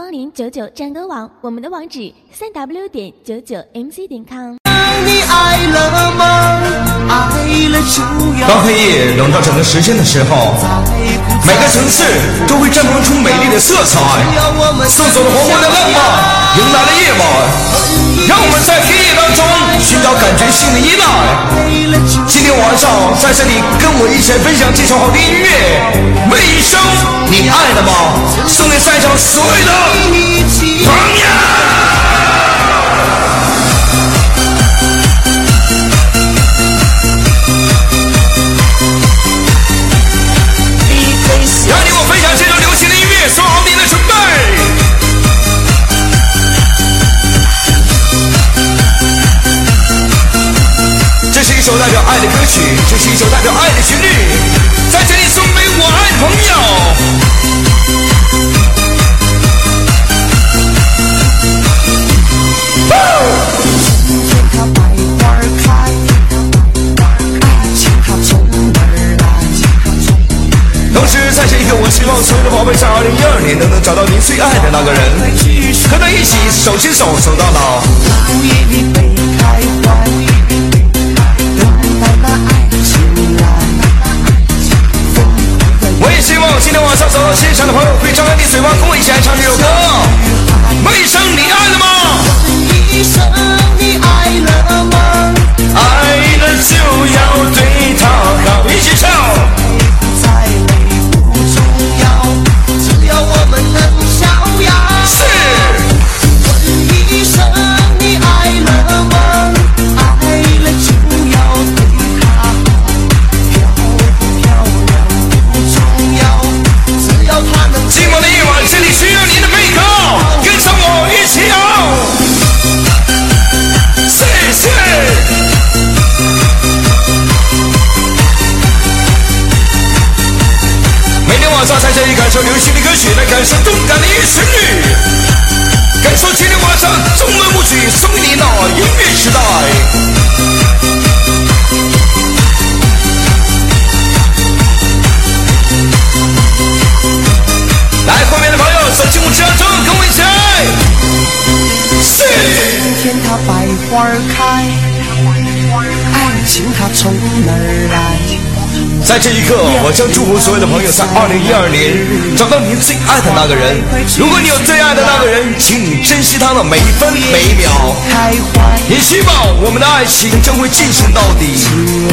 光临99战歌网，我们的网址3w.99mc.com。 你爱了吗？爱了就要。 当黑夜笼罩整个时间的时候，每个城市都会绽放出美丽的色彩，送走了黄昏的浪漫，迎来了夜晚。让我们在黑夜当中寻找感觉性的依赖。今天晚上在这里跟我一起来分享这首好的音乐，为一生你爱了吗？送给在场所有的朋友。让你我分享这首流行的音乐，做好你的准备。这是一首代表爱的歌曲，这是一首代表爱的旋律，在这里送给我爱的朋友。同时在这一刻，我希望所有的宝贝在2012年都能找到您最爱的那个人，和他一起手牵手走到老。我也希望今天晚上走到现场的朋友，可以张开你嘴巴，跟我一起来唱这首歌。为一生你爱了吗？ 一生你爱了吗？ 爱了就要对他好，一起唱。 我们能逍遥。 是。 问一声你爱了吗？爱了就要对他好，漂不漂亮不重要，只要他能。 寂寞的夜晚，这里需要你的背靠，跟上我一起摇。谢谢。每天晚上在这里感受流行的歌曲，来感受动感的旋律，感受今天晚上中文舞曲送给你的音乐时代。来，后面的朋友走进舞池当中，跟我一起来。是。 春天它百花开，爱情它从哪儿来？ 在这一刻，我将祝福所有的朋友在2012年找到您最爱的那个人。如果你有最爱的那个人，请你珍惜他的每一分每一秒。也希望我们的爱情将会进行到底。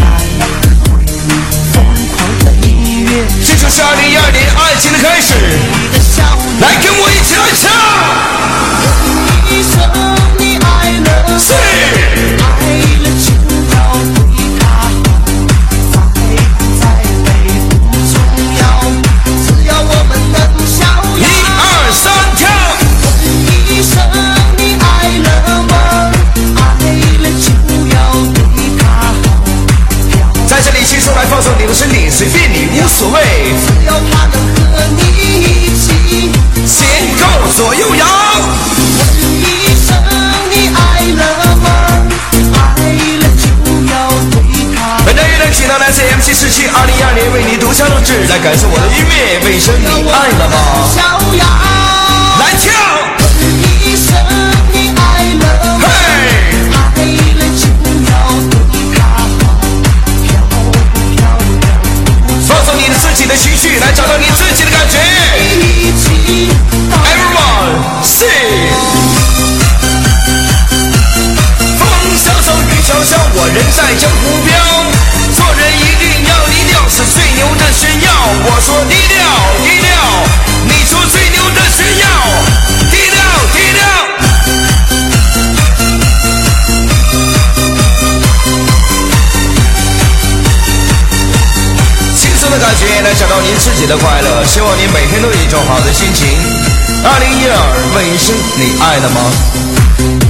这就是2012年爱情的开始，来跟我一起来唱。 一生你爱了， 是。 爱了就要对他好，在累不重要，只要我们能逍遥。 1、2、3，跳。 一生你爱了吗？爱了就要对他好， 在这里轻松来放松你的身体，随便你无所谓， 只要他能和你一起前后左右摇。 一生你爱了吗？爱了就要对他。 本段乐段请到来自 MC47 2012年为你独家录制，来感受我的音乐，为生你爱了吗？ 逍遥， 来跳。 一生你爱了吗？爱了就要对他好，漂不漂亮放松你的自己的情绪，来找到你自己的感觉。Everyone sing。风萧萧雨潇潇，我人在江湖飘，做人一定要低调，是最牛的炫耀。我说低调低调，你说最牛的炫耀，低调低调。轻松的感觉来找到您自己的快乐，希望您每天都有一种好的心情。2012，问一声你爱了吗？